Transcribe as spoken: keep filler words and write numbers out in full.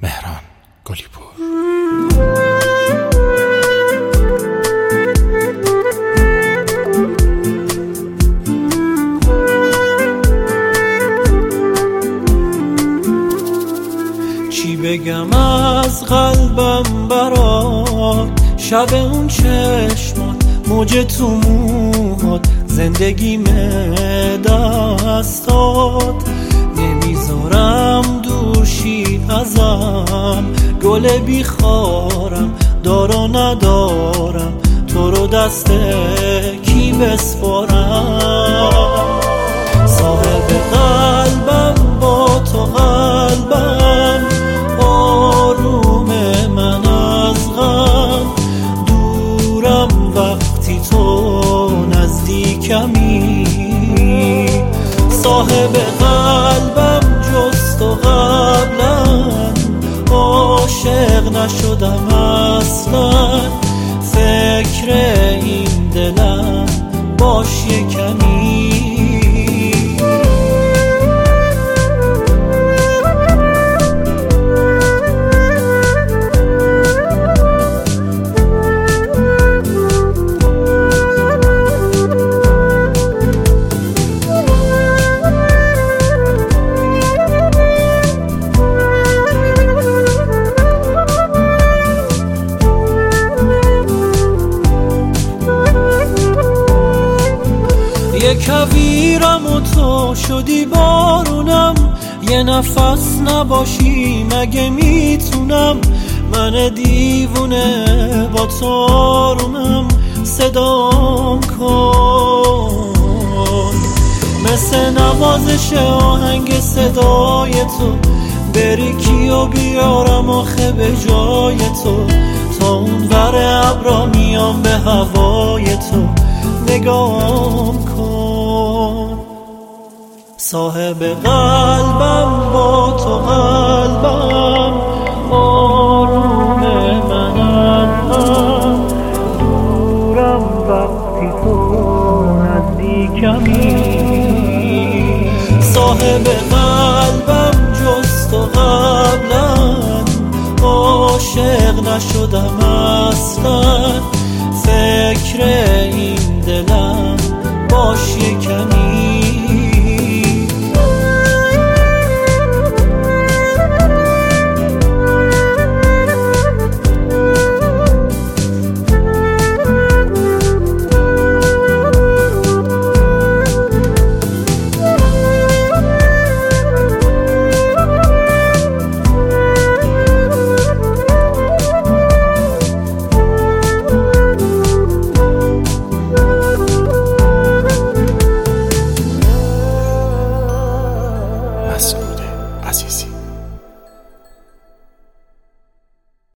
مهران گلیپور. چی بگم از قلبم برات، شب اون چشمات، موج تو موهات، زندگیم دستات، نمیذارم دورشی ازم، گل بیخارم دارا ندارم، تو رو دست کی بسپارم؟ صاحب قلبم با تو قلبم، آروم من از غم، دورم وقتی تو نزدیکمی، صاحب قلبم جز تو قبلا عاشق نشدم اصلا، فکر این دلم باش یکمی. یه کویرم و تو شدی بارونم، یه نفس نباشی مگه میتونم، من دیوونه با تو آرومم، صدام کن مثل نوازش آهنگ صدای تو، بری کیو بیارم آخه به جای تو، تا اون ور ابرا میام به هوای تو، نگام کن. صاحب قلبم با تو قلبم، آروم منم، دورم وقتی تو نزدیکمی، صاحب قلبم جز تو قبلا عاشق نشدم اصلا، فکر این دلم باش یکمی. مسعود عزیزی.